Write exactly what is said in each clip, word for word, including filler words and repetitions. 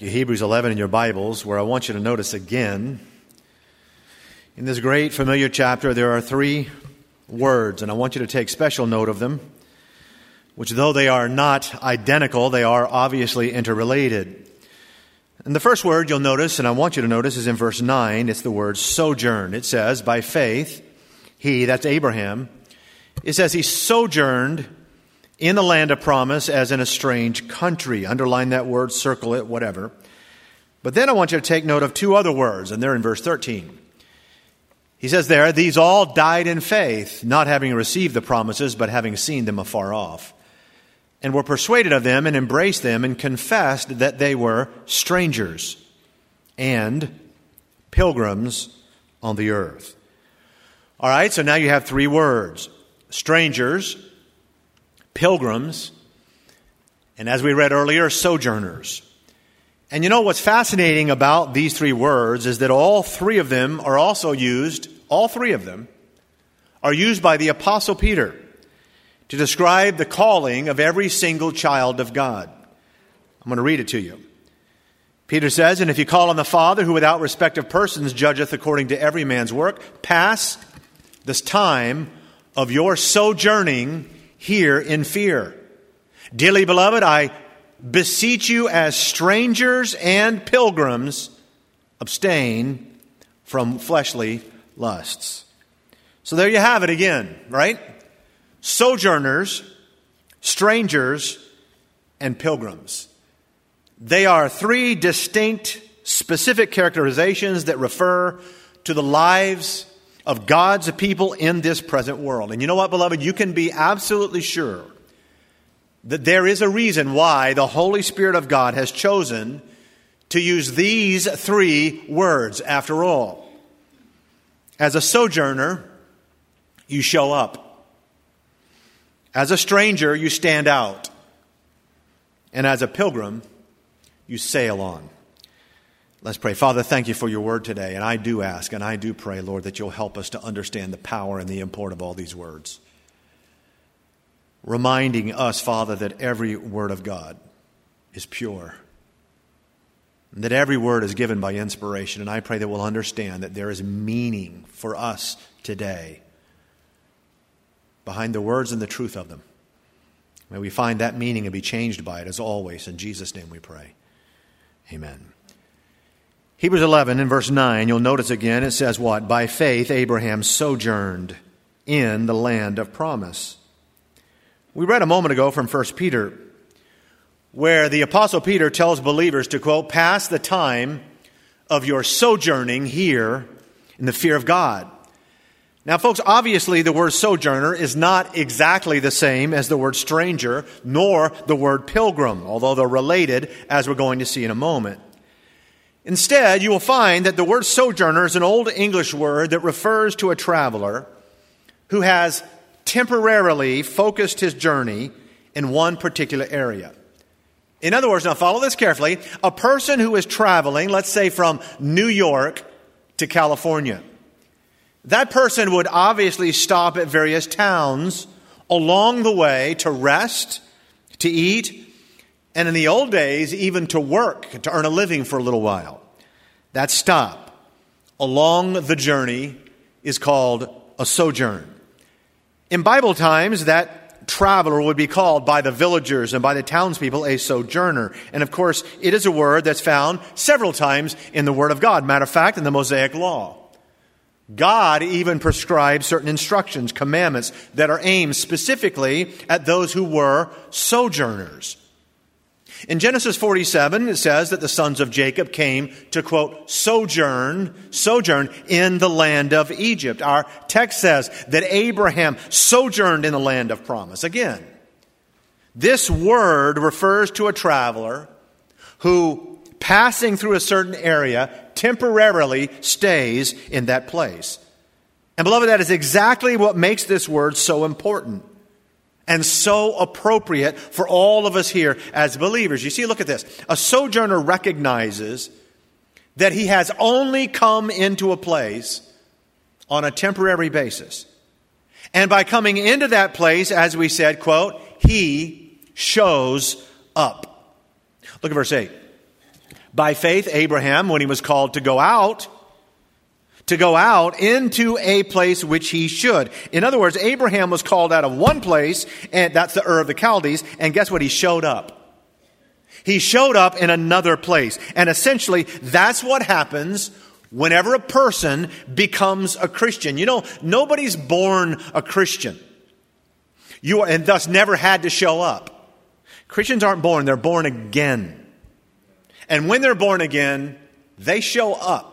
Hebrews eleven in your Bibles, where I want you to notice again, in this great familiar chapter, there are three words, and I want you to take special note of them, which though they are not identical, they are obviously interrelated. And the first word you'll notice, and I want you to notice, is in verse nine. It's the word sojourn. It says, by faith, he, that's Abraham, it says he sojourned in the land of promise as in a strange country. Underline that word, circle it, whatever. But then I want you to take note of two other words, and they're in verse thirteen. He says there, these all died in faith, not having received the promises, but having seen them afar off, and were persuaded of them and embraced them and confessed that they were strangers and pilgrims on the earth. All right, so now you have three words: strangers, pilgrims, and as we read earlier, sojourners. And you know what's fascinating about these three words is that all three of them are also used, all three of them are used by the Apostle Peter to describe the calling of every single child of God. I'm going to read it to you. Peter says, and if you call on the Father, who without respect of persons judgeth according to every man's work, pass this time of your sojourning here in fear. Dearly beloved, I beseech you as strangers and pilgrims, abstain from fleshly lusts. So there you have it again, right? Sojourners, strangers, and pilgrims. They are three distinct, specific characterizations that refer to the lives of God's people in this present world. And you know what, beloved? You can be absolutely sure that there is a reason why the Holy Spirit of God has chosen to use these three words after all. As a sojourner, you show up. As a stranger, you stand out. And as a pilgrim, you sail on. Let's pray. Father, thank you for your word today. And I do ask and I do pray, Lord, that you'll help us to understand the power and the import of all these words. Reminding us, Father, that every word of God is pure. And that every word is given by inspiration. And I pray that we'll understand that there is meaning for us today behind the words and the truth of them. May we find that meaning and be changed by it as always. In Jesus' name we pray. Amen. Hebrews eleven in verse nine, you'll notice again, it says what? By faith Abraham sojourned in the land of promise. We read a moment ago from First Peter, where the Apostle Peter tells believers to, quote, pass the time of your sojourning here in the fear of God. Now, folks, obviously the word sojourner is not exactly the same as the word stranger, nor the word pilgrim, although they're related, as we're going to see in a moment. Instead, you will find that the word sojourner is an old English word that refers to a traveler who has temporarily focused his journey in one particular area. In other words, now follow this carefully, a person who is traveling, let's say from New York to California. That person would obviously stop at various towns along the way to rest, to eat, and in the old days, even to work, to earn a living for a little while. That stop along the journey is called a sojourn. In Bible times, that traveler would be called by the villagers and by the townspeople a sojourner. And of course, it is a word that's found several times in the Word of God. Matter of fact, in the Mosaic Law. God even prescribed certain instructions, commandments that are aimed specifically at those who were sojourners. In Genesis forty-seven, it says that the sons of Jacob came to, quote, sojourn, sojourn in the land of Egypt. Our text says that Abraham sojourned in the land of promise. Again, this word refers to a traveler who, passing through a certain area, temporarily stays in that place. And beloved, that is exactly what makes this word so important and so appropriate for all of us here as believers. You see, look at this. A sojourner recognizes that he has only come into a place on a temporary basis. And by coming into that place, as we said, quote, he shows up. Look at verse eight. By faith, Abraham, when he was called to go out, to go out into a place which he should. In other words, Abraham was called out of one place, and that's the Ur of the Chaldees, and guess what? He showed up. He showed up in another place. And essentially, that's what happens whenever a person becomes a Christian. You know, nobody's born a Christian. You are, and thus never had to show up. Christians aren't born, they're born again. And when they're born again, they show up.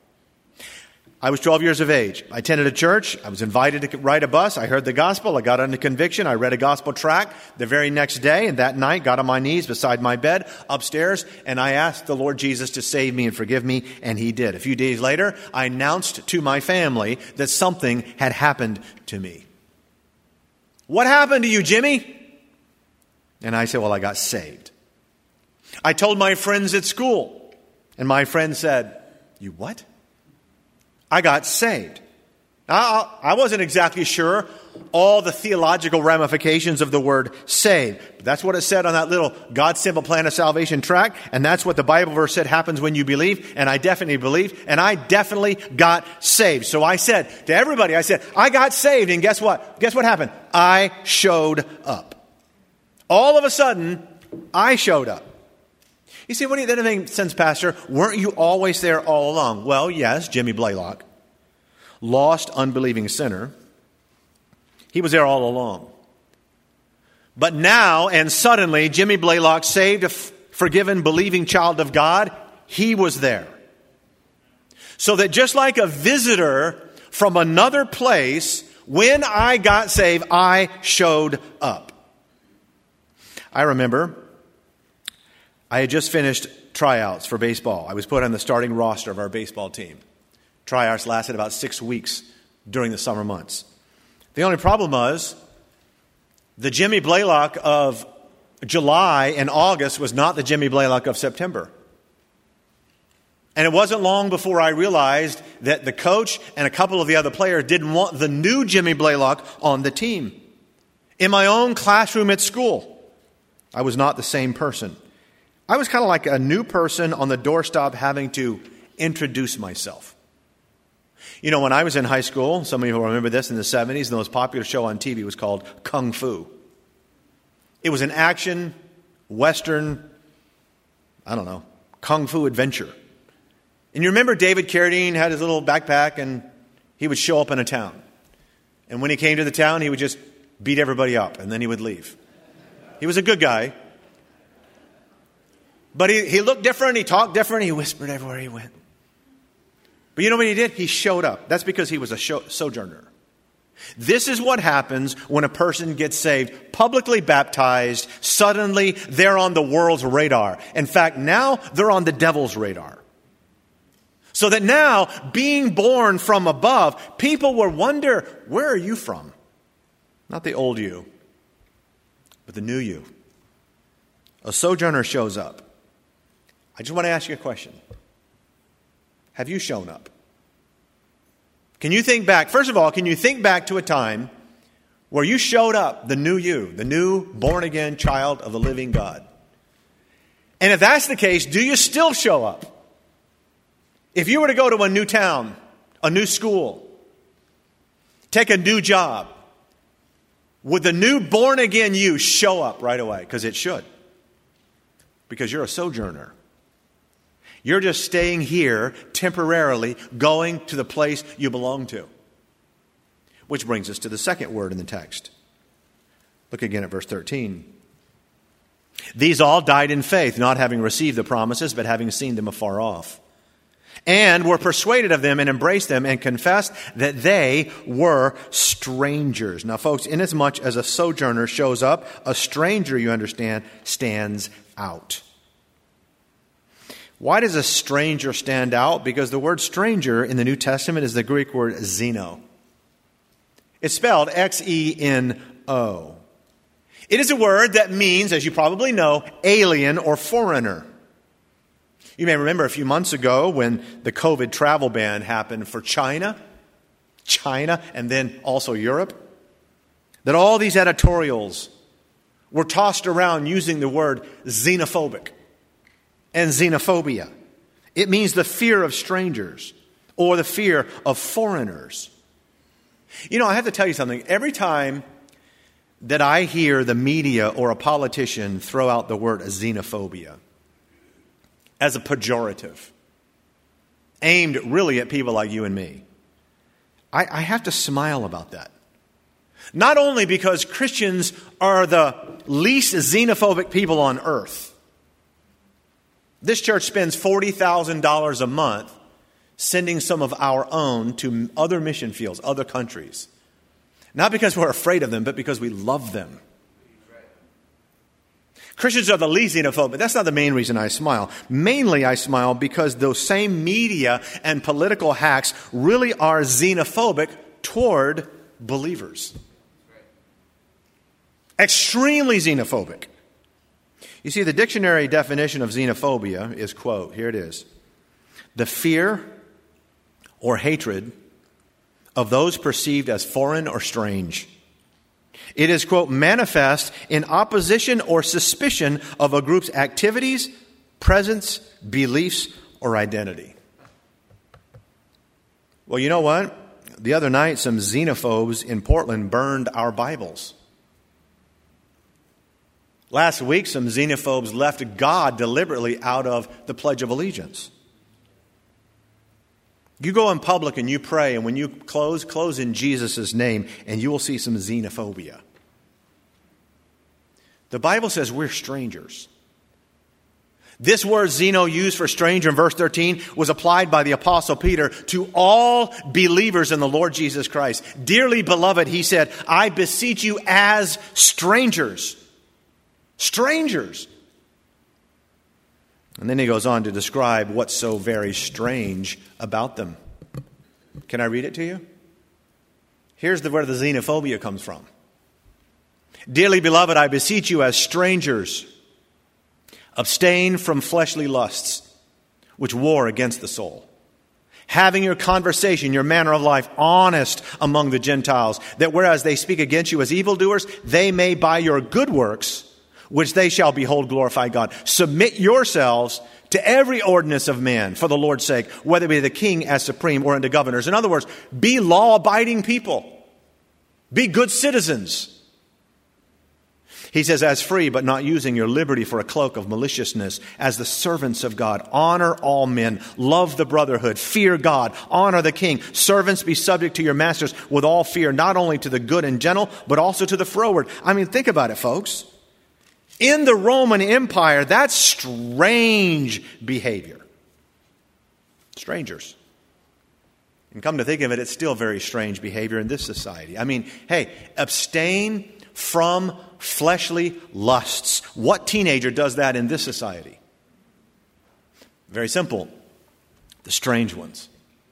I was twelve years of age. I attended a church. I was invited to ride a bus. I heard the gospel. I got under conviction. I read a gospel tract the very next day. And that night, got on my knees beside my bed upstairs. And I asked the Lord Jesus to save me and forgive me. And he did. A few days later, I announced to my family that something had happened to me. What happened to you, Jimmy? And I said, well, I got saved. I told my friends at school. And my friend said, you what? I got saved. I, I wasn't exactly sure all the theological ramifications of the word saved. But that's what it said on that little God's simple plan of salvation tract. And that's what the Bible verse said happens when you believe. And I definitely believed. And I definitely got saved. So I said to everybody, I said, I got saved. And guess what? Guess what happened? I showed up. All of a sudden, I showed up. You see, what do you, that doesn't make sense, Pastor? Weren't you always there all along? Well, yes, Jimmy Blaylock, lost, unbelieving sinner. He was there all along. But now and suddenly, Jimmy Blaylock, saved, a f- forgiven, believing child of God, he was there. So that just like a visitor from another place, when I got saved, I showed up. I remember I had just finished tryouts for baseball. I was put on the starting roster of our baseball team. Tryouts lasted about six weeks during the summer months. The only problem was the Jimmy Blaylock of July and August was not the Jimmy Blaylock of September. And it wasn't long before I realized that the coach and a couple of the other players didn't want the new Jimmy Blaylock on the team. In my own classroom at school, I was not the same person. I was kind of like a new person on the doorstep having to introduce myself. You know, when I was in high school, some of you will remember this in the seventies, the most popular show on T V was called Kung Fu. It was an action, Western, I don't know, Kung Fu adventure. And you remember David Carradine had his little backpack and he would show up in a town. And when he came to the town, he would just beat everybody up and then he would leave. He was a good guy. But he, he looked different, he talked different, he whispered everywhere he went. But you know what he did? He showed up. That's because he was a show, sojourner. This is what happens when a person gets saved, publicly baptized, suddenly they're on the world's radar. In fact, now they're on the devil's radar. So that now, being born from above, people will wonder, where are you from? Not the old you, but the new you. A sojourner shows up. I just want to ask you a question. Have you shown up? Can you think back? First of all, can you think back to a time where you showed up, the new you, the new born-again child of the living God? And if that's the case, do you still show up? If you were to go to a new town, a new school, take a new job, would the new born-again you show up right away? Because it should. Because you're a sojourner. You're just staying here temporarily, going to the place you belong to. Which brings us to the second word in the text. Look again at verse thirteen. These all died in faith, not having received the promises, but having seen them afar off. And were persuaded of them and embraced them and confessed that they were strangers. Now, folks, inasmuch as a sojourner shows up, a stranger, you understand, stands out. Why does a stranger stand out? Because the word stranger in the New Testament is the Greek word xeno. It's spelled X E N O. It is a word that means, as you probably know, alien or foreigner. You may remember a few months ago when the COVID travel ban happened for China, China, and then also Europe, that all these editorials were tossed around using the word xenophobic. and xenophobia. It means the fear of strangers or the fear of foreigners. You know, I have to tell you something. Every time that I hear the media or a politician throw out the word xenophobia as a pejorative, aimed really at people like you and me, I, I have to smile about that. Not only because Christians are the least xenophobic people on earth. This church spends forty thousand dollars a month sending some of our own to other mission fields, other countries. Not because we're afraid of them, but because we love them. Christians are the least xenophobic. That's not the main reason I smile. Mainly I smile because those same media and political hacks really are xenophobic toward believers. Extremely xenophobic. You see, the dictionary definition of xenophobia is, quote, here it is, the fear or hatred of those perceived as foreign or strange. It is, quote, manifest in opposition or suspicion of a group's activities, presence, beliefs, or identity. Well, you know what? The other night, some xenophobes in Portland burned our Bibles. Last week, some xenophobes left God deliberately out of the Pledge of Allegiance. You go in public and you pray, and when you close, close in Jesus' name, and you will see some xenophobia. The Bible says we're strangers. This word xeno used for stranger in verse thirteen was applied by the Apostle Peter to all believers in the Lord Jesus Christ. Dearly beloved, he said, I beseech you as strangers. Strangers. And then he goes on to describe what's so very strange about them. Can I read it to you? Here's the, where the xenophobia comes from. Dearly beloved, I beseech you as strangers, abstain from fleshly lusts, which war against the soul. Having your conversation, your manner of life, honest among the Gentiles, that whereas they speak against you as evildoers, they may by your good works, which they shall behold, glorify God. Submit yourselves to every ordinance of man for the Lord's sake, whether it be the king as supreme or unto governors. In other words, be law-abiding people. Be good citizens. He says, as free, but not using your liberty for a cloak of maliciousness, as the servants of God. Honor all men. Love the brotherhood. Fear God. Honor the king. Servants, be subject to your masters with all fear, not only to the good and gentle, but also to the froward. I mean, think about it, folks. In the Roman Empire, that's strange behavior. Strangers. And come to think of it, it's still very strange behavior in this society. I mean, hey, abstain from fleshly lusts. What teenager does that in this society? Very simple. The strange ones.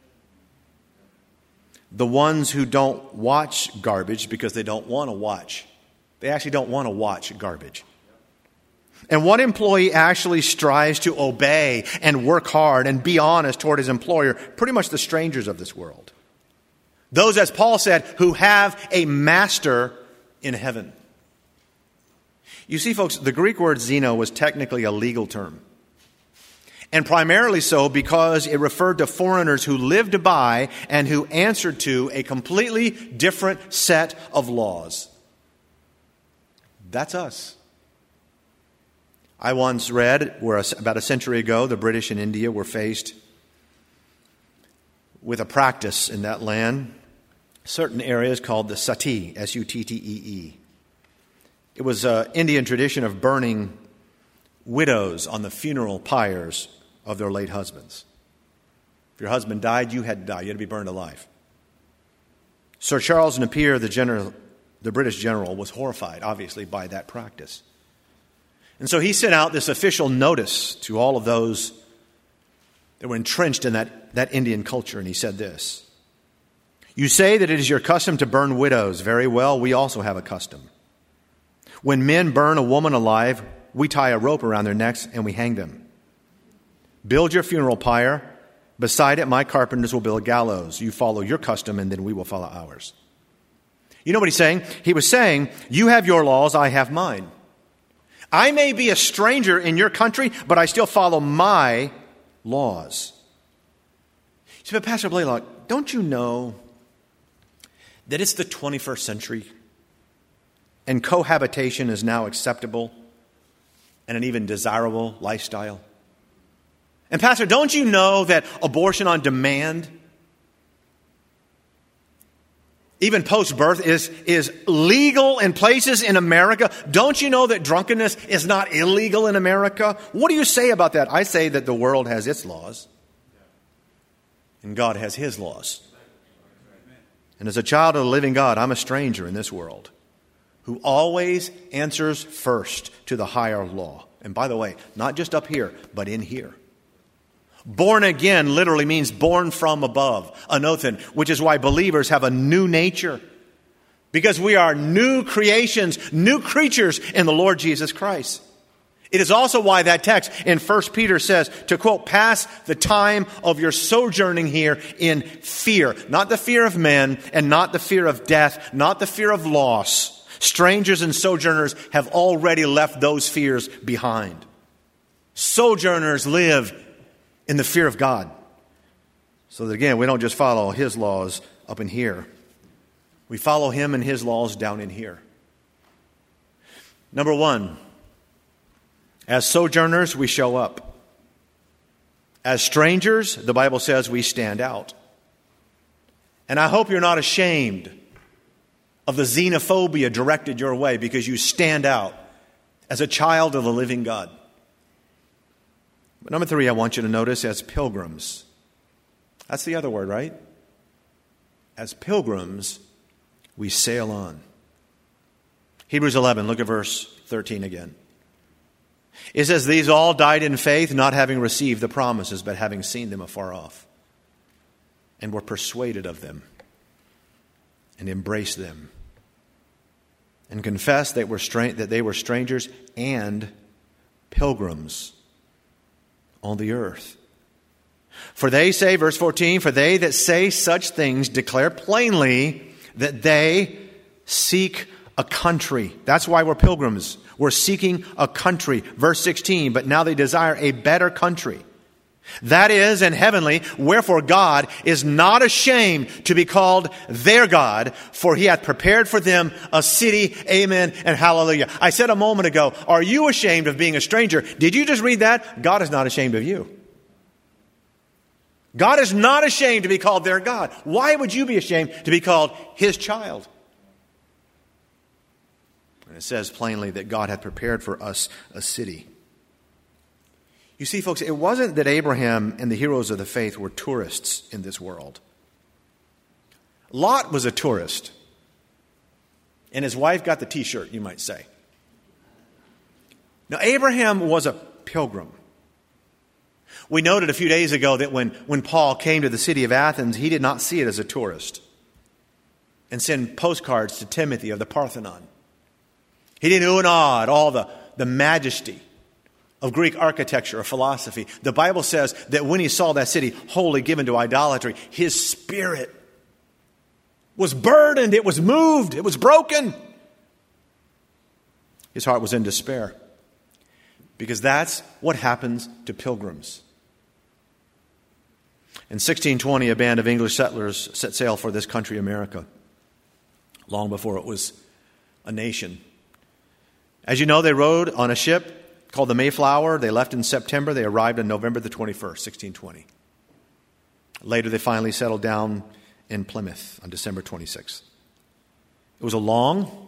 The ones who don't watch garbage because they don't want to watch. They actually don't want to watch garbage. And one employee actually strives to obey and work hard and be honest toward his employer, pretty much the strangers of this world. Those, as Paul said, who have a master in heaven. You see, folks, the Greek word xeno was technically a legal term. And primarily so because it referred to foreigners who lived by and who answered to a completely different set of laws. That's us. I once read where about a century ago, the British in India were faced with a practice in that land, certain areas called the sati, S U T T E E. It was an Indian tradition of burning widows on the funeral pyres of their late husbands. If your husband died, you had to die. You had to be burned alive. Sir Charles Napier, the general, the British general, was horrified, obviously, by that practice. And so he sent out this official notice to all of those that were entrenched in that, that Indian culture, and he said this: you say that it is your custom to burn widows. Very well, we also have a custom. When men burn a woman alive, we tie a rope around their necks and we hang them. Build your funeral pyre. Beside it, my carpenters will build gallows. You follow your custom, and then we will follow ours. You know what he's saying? He was saying, you have your laws, I have mine. I may be a stranger in your country, but I still follow my laws. You say, but Pastor Blaylock, don't you know that it's the twenty-first century and cohabitation is now acceptable and an even desirable lifestyle? And Pastor, don't you know that abortion on demand, even post-birth, is, is legal in places in America? Don't you know that drunkenness is not illegal in America? What do you say about that? I say that the world has its laws, and God has His laws. And as a child of the living God, I'm a stranger in this world who always answers first to the higher law. And by the way, not just up here, but in here. Born again literally means born from above, anothen, which is why believers have a new nature. Because we are new creations, new creatures in the Lord Jesus Christ. It is also why that text in First Peter says to, quote, pass the time of your sojourning here in fear. Not the fear of men and not the fear of death, not the fear of loss. Strangers and sojourners have already left those fears behind. Sojourners live in the fear of God. So that again, we don't just follow His laws up in here. We follow Him and His laws down in here. Number one, as sojourners, we show up. As strangers, the Bible says we stand out. And I hope you're not ashamed of the xenophobia directed your way because you stand out as a child of the living God. But number three, I want you to notice as pilgrims. That's the other word, right? As pilgrims, we sail on. Hebrews eleven, look at verse thirteen again. It says, these all died in faith, not having received the promises, but having seen them afar off, and were persuaded of them, and embraced them, and confessed that, were stra- that they were strangers and pilgrims on the earth. For they say, verse fourteen, for they that say such things declare plainly that they seek a country. That's why we're pilgrims. We're seeking a country. Verse sixteen, but now they desire a better country. That is, in heavenly, wherefore God is not ashamed to be called their God, for He hath prepared for them a city. Amen and hallelujah. I said a moment ago, are you ashamed of being a stranger? Did you just read that? God is not ashamed of you. God is not ashamed to be called their God. Why would you be ashamed to be called His child? And it says plainly that God had prepared for us a city. You see, folks, it wasn't that Abraham and the heroes of the faith were tourists in this world. Lot was a tourist. And his wife got the t-shirt, you might say. Now, Abraham was a pilgrim. We noted a few days ago that when, when Paul came to the city of Athens, he did not see it as a tourist and send postcards to Timothy of the Parthenon. He didn't ooh and ah at all the, the majesty of Greek architecture or philosophy. The Bible says that when he saw that city wholly given to idolatry, his spirit was burdened, it was moved, it was broken. His heart was in despair. Because that's what happens to pilgrims. In sixteen twenty, a band of English settlers set sail for this country, America, long before it was a nation. As you know, they rode on a ship called the Mayflower. They left in September. They arrived on November the twenty-first, sixteen twenty. Later, they finally settled down in Plymouth on December twenty-sixth. It was a long,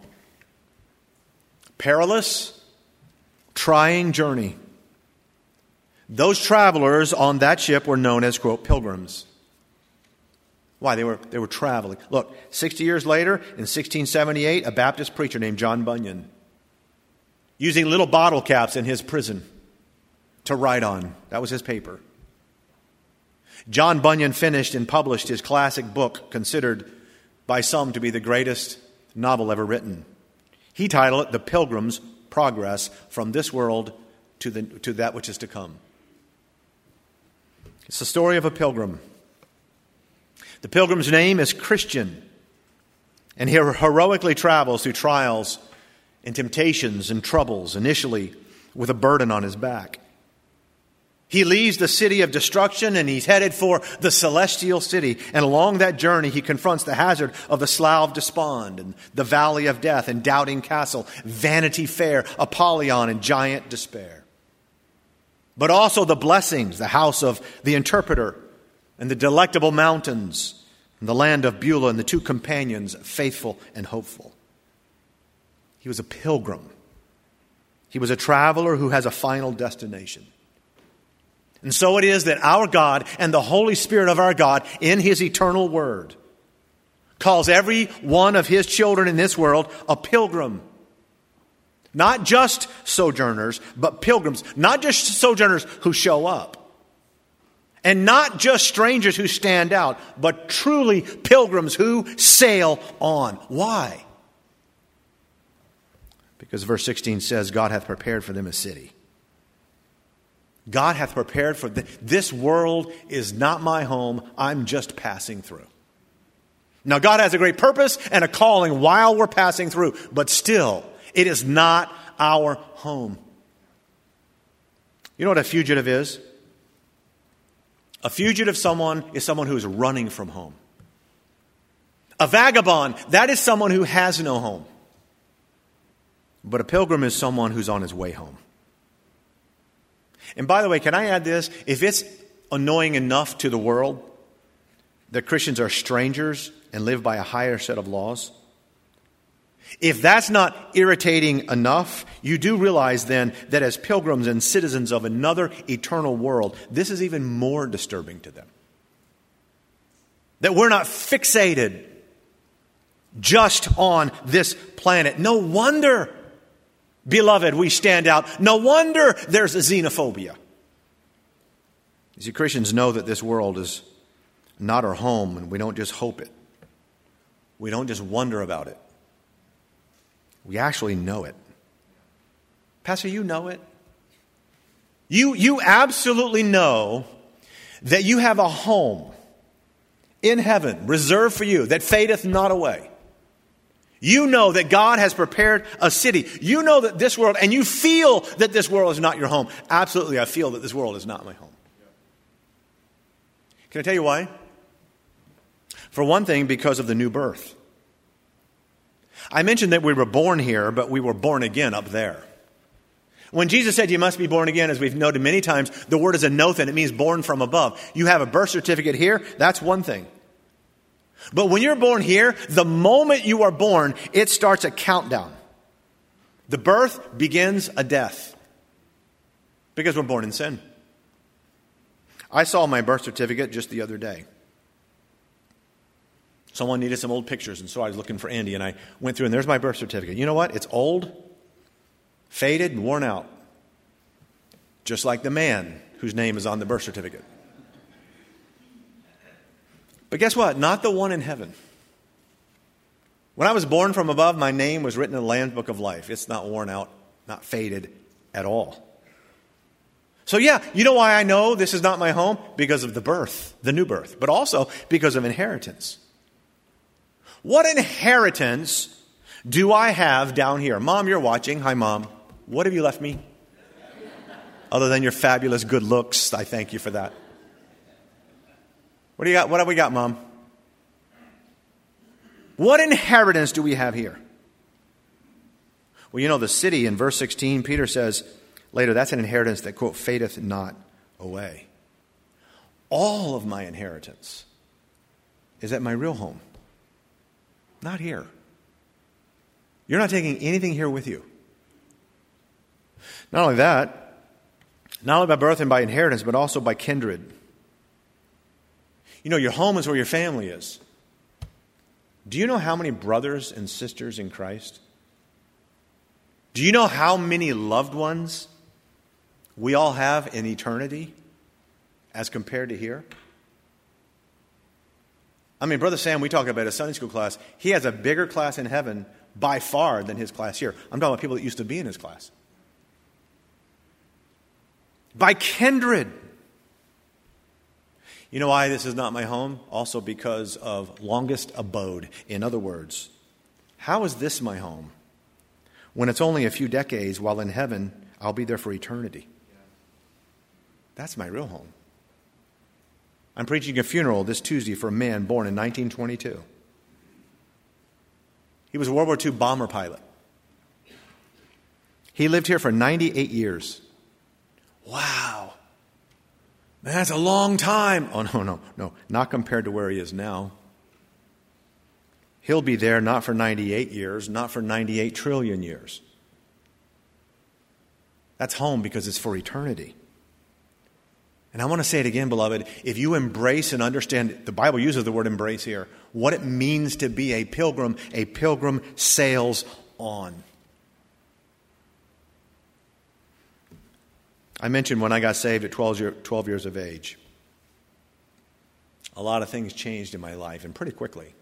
perilous, trying journey. Those travelers on that ship were known as, quote, pilgrims. Why? They were, they were traveling. Look, sixty years later, in sixteen seventy-eight, a Baptist preacher named John Bunyan, using little bottle caps in his prison to write on. That was his paper. John Bunyan finished and published his classic book, considered by some to be the greatest novel ever written. He titled it The Pilgrim's Progress from This World to, the, to That Which Is to Come. It's the story of a pilgrim. The pilgrim's name is Christian, and he heroically travels through trials and temptations and troubles, initially with a burden on his back. He leaves the city of destruction and he's headed for the celestial city. And along that journey, he confronts the hazard of the Slough of Despond and the Valley of Death and Doubting Castle, Vanity Fair, Apollyon, and Giant Despair. But also the blessings, the house of the Interpreter and the Delectable Mountains and the land of Beulah and the two companions, faithful and hopeful. He was a pilgrim. He was a traveler who has a final destination. And so it is that our God and the Holy Spirit of our God in His eternal Word calls every one of His children in this world a pilgrim. Not just sojourners, but pilgrims. Not just sojourners who show up. And not just strangers who stand out, but truly pilgrims who sail on. Why? Because verse sixteen says, God hath prepared for them a city. God hath prepared for them. This world is not my home. I'm just passing through. Now, God has a great purpose and a calling while we're passing through, but still, it is not our home. You know what a fugitive is? A fugitive someone is someone who is running from home. A vagabond, that is someone who has no home. But a pilgrim is someone who's on his way home. And by the way, can I add this? If it's annoying enough to the world that Christians are strangers and live by a higher set of laws, if that's not irritating enough, you do realize then that as pilgrims and citizens of another eternal world, this is even more disturbing to them. That we're not fixated just on this planet. No wonder, beloved, we stand out. No wonder there's a xenophobia. You see, Christians know that this world is not our home, and we don't just hope it. We don't just wonder about it. We actually know it. Pastor, you know it. You, you absolutely know that you have a home in heaven reserved for you that fadeth not away. You know that God has prepared a city. You know that this world, and you feel that this world is not your home. Absolutely, I feel that this world is not my home. Can I tell you why? For one thing, because of the new birth. I mentioned that we were born here, but we were born again up there. When Jesus said you must be born again, as we've noted many times, the word is anothen. It means born from above. You have a birth certificate here, that's one thing. But when you're born here, the moment you are born, it starts a countdown. The birth begins a death. Because we're born in sin. I saw my birth certificate just the other day. Someone needed some old pictures, and so I was looking for Andy, and I went through, and there's my birth certificate. You know what? It's old, faded, and worn out. Just like the man whose name is on the birth certificate. But guess what? Not the one in heaven. When I was born from above, my name was written in the Lamb's Book of Life. It's not worn out, not faded at all. So yeah, you know why I know this is not my home? Because of the birth, the new birth, but also because of inheritance. What inheritance do I have down here? Mom, you're watching. Hi, Mom. What have you left me? Other than your fabulous good looks, I thank you for that. What do you got? What have we got, Mom? What inheritance do we have here? Well, you know, the city in verse sixteen, Peter says later, that's an inheritance that, quote, fadeth not away. All of my inheritance is at my real home. Not here. You're not taking anything here with you. Not only that, not only by birth and by inheritance, but also by kindred. You know, your home is where your family is. Do you know how many brothers and sisters in Christ? Do you know how many loved ones we all have in eternity as compared to here? I mean, Brother Sam, we talk about a Sunday school class. He has a bigger class in heaven by far than his class here. I'm talking about people that used to be in his class. By kindred. You know why this is not my home? Also because of longest abode. In other words, how is this my home? when it's only a few decades, while in heaven, I'll be there for eternity. That's my real home. I'm preaching a funeral this Tuesday for a man born in nineteen twenty-two. He was a World War Two bomber pilot. He lived here for ninety-eight years. Wow. Man, that's a long time. Oh, no, no, no. Not compared to where he is now. He'll be there not for ninety-eight years, not for ninety-eight trillion years. That's home because it's for eternity. And I want to say it again, beloved. If you embrace and understand, the Bible uses the word embrace here, what it means to be a pilgrim, a pilgrim sails on. I mentioned when I got saved at twelve, year, twelve years of age, a lot of things changed in my life, and pretty quickly.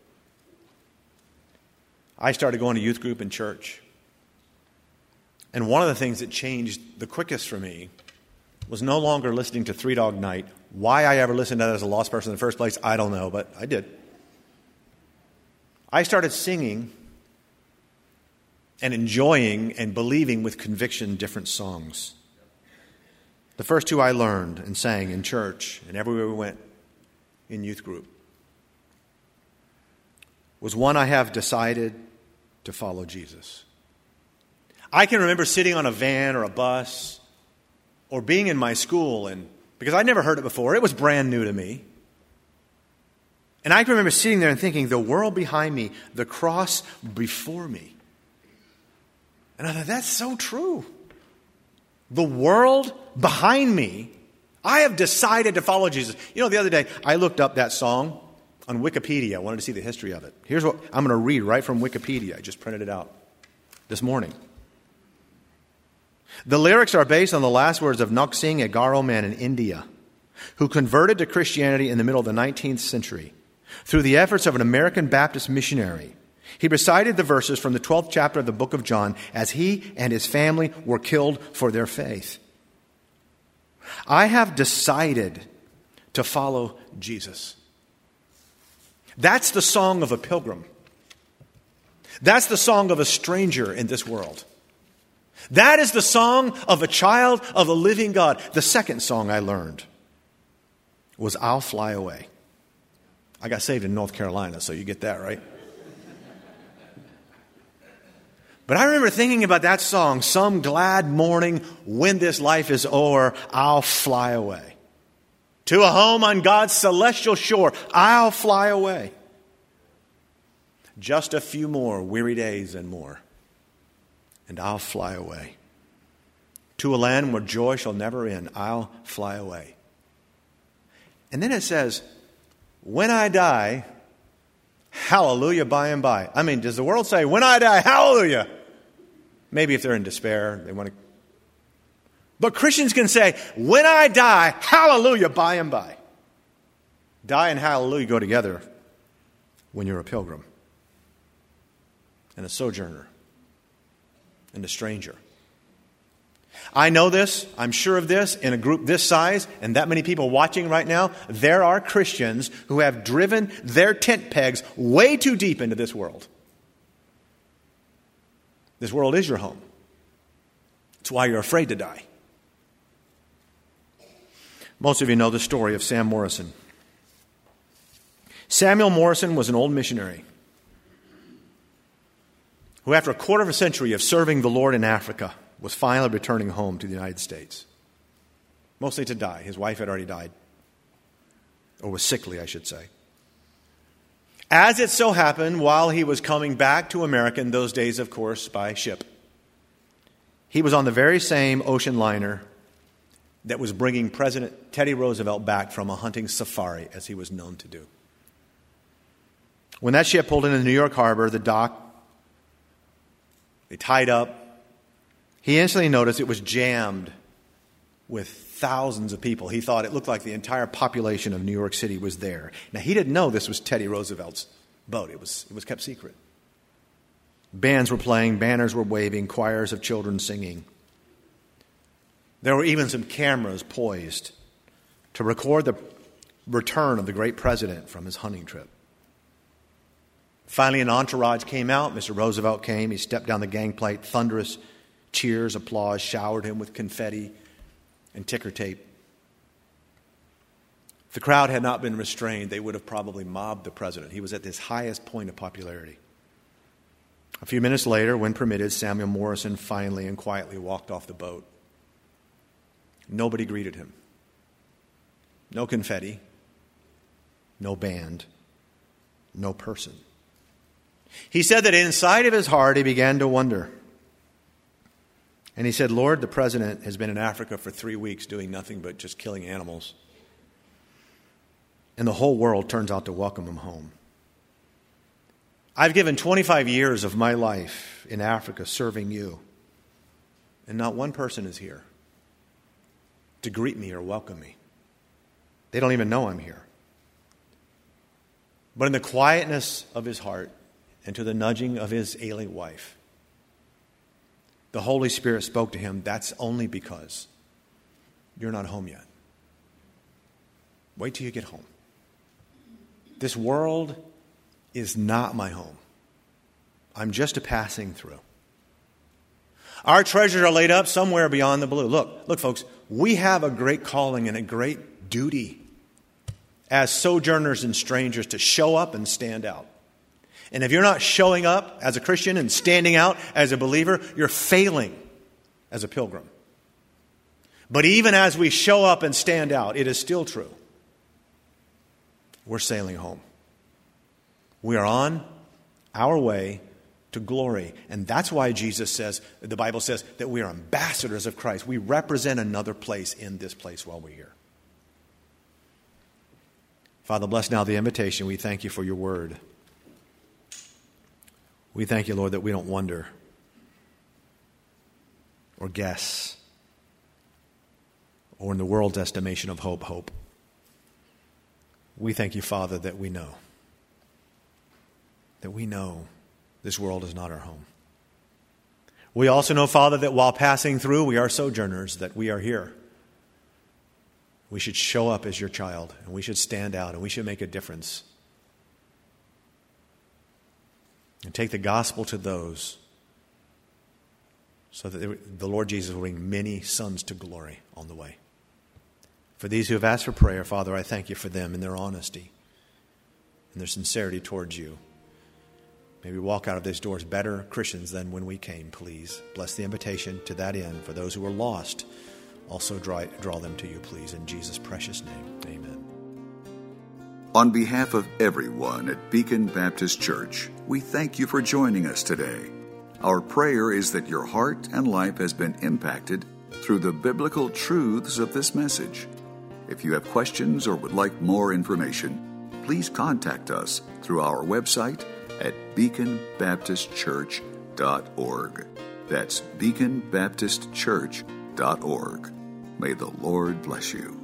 I started going to youth group in church. And one of the things that changed the quickest for me was no longer listening to Three Dog Night. Why I ever listened to that as a lost person in the first place, I don't know, but I did. I started singing and enjoying and believing with conviction different songs. The first two I learned and sang in church and everywhere we went in youth group was one, I have decided to follow Jesus. I can remember sitting on a van or a bus or being in my school, and because I'd never heard it before, it was brand new to me. And I can remember sitting there and thinking, the world behind me, the cross before me. And I thought, that's so true. The world behind me, I have decided to follow Jesus. You know, the other day, I looked up that song on Wikipedia. I wanted to see the history of it. Here's what I'm going to read right from Wikipedia. I just printed it out this morning. The lyrics are based on the last words of Nanak Singh, a Garo man in India, who converted to Christianity in the middle of the nineteenth century through the efforts of an American Baptist missionary. He recited the verses from the twelfth chapter of the book of John as he and his family were killed for their faith. I have decided to follow Jesus. That's the song of a pilgrim. That's the song of a stranger in this world. That is the song of a child of the living God. The second song I learned was I'll Fly Away. I got saved in North Carolina, so you get that, right? But I remember thinking about that song, some glad morning when this life is o'er, I'll fly away. To a home on God's celestial shore, I'll fly away. Just a few more weary days and more, and I'll fly away. To a land where joy shall never end, I'll fly away. And then it says, when I die, hallelujah by and by. I mean, does the world say, when I die, hallelujah? Maybe if they're in despair, they want to. But Christians can say, when I die, hallelujah by and by. Die and hallelujah go together when you're a pilgrim and a sojourner and a stranger. I know this, I'm sure of this, in a group this size and that many people watching right now, there are Christians who have driven their tent pegs way too deep into this world. This world is your home. It's why you're afraid to die. Most of you know the story of Sam Morrison. Samuel Morrison was an old missionary who, after a quarter of a century of serving the Lord in Africa, was finally returning home to the United States. Mostly to die. His wife had already died. Or was sickly, I should say. As it so happened, while he was coming back to America, in those days, of course, by ship, he was on the very same ocean liner that was bringing President Teddy Roosevelt back from a hunting safari, as he was known to do. When that ship pulled into New York Harbor, the dock, they tied up. He instantly noticed it was jammed with thousands of people. He thought it looked like the entire population of New York City was there. Now, he didn't know this was Teddy Roosevelt's boat. It was, it was kept secret. Bands were playing, banners were waving, choirs of children singing. There were even some cameras poised to record the return of the great president from his hunting trip. Finally, an entourage came out. Mister Roosevelt came. He stepped down the gangplank. Thunderous cheers, applause, showered him with confetti and ticker tape. If the crowd had not been restrained, they would have probably mobbed the president. He was at his highest point of popularity. A few minutes later, when permitted, Samuel Morrison finally and quietly walked off the boat. Nobody greeted him. No confetti. No band. No person. He said that inside of his heart he began to wonder. And he said, Lord, the president has been in Africa for three weeks doing nothing but just killing animals. And the whole world turns out to welcome him home. I've given twenty-five years of my life in Africa serving you, and not one person is here to greet me or welcome me. They don't even know I'm here. But in the quietness of his heart and to the nudging of his ailing wife, the Holy Spirit spoke to him, that's only because you're not home yet. Wait till you get home. This world is not my home. I'm just a passing through. Our treasures are laid up somewhere beyond the blue. Look, look, folks, we have a great calling and a great duty as sojourners and strangers to show up and stand out. And if you're not showing up as a Christian and standing out as a believer, you're failing as a pilgrim. But even as we show up and stand out, it is still true. We're sailing home. We are on our way to glory. And that's why Jesus says, the Bible says, that we are ambassadors of Christ. We represent another place in this place while we're here. Father, bless now the invitation. We thank you for your word. We thank you, Lord, that we don't wonder or guess or in the world's estimation of hope, hope. We thank you, Father, that we know. That we know this world is not our home. We also know, Father, that while passing through, we are sojourners, that we are here. We should show up as your child, and we should stand out, and we should make a difference. And take the gospel to those so that the Lord Jesus will bring many sons to glory on the way. For these who have asked for prayer, Father, I thank you for them and their honesty and their sincerity towards you. May we walk out of these doors better Christians than when we came, please. Bless the invitation to that end. For those who are lost, also draw, draw them to you, please. In Jesus' precious name, amen. On behalf of everyone at Beacon Baptist Church, we thank you for joining us today. Our prayer is that your heart and life has been impacted through the biblical truths of this message. If you have questions or would like more information, please contact us through our website at beacon baptist church dot org. That's beacon baptist church dot org. May the Lord bless you.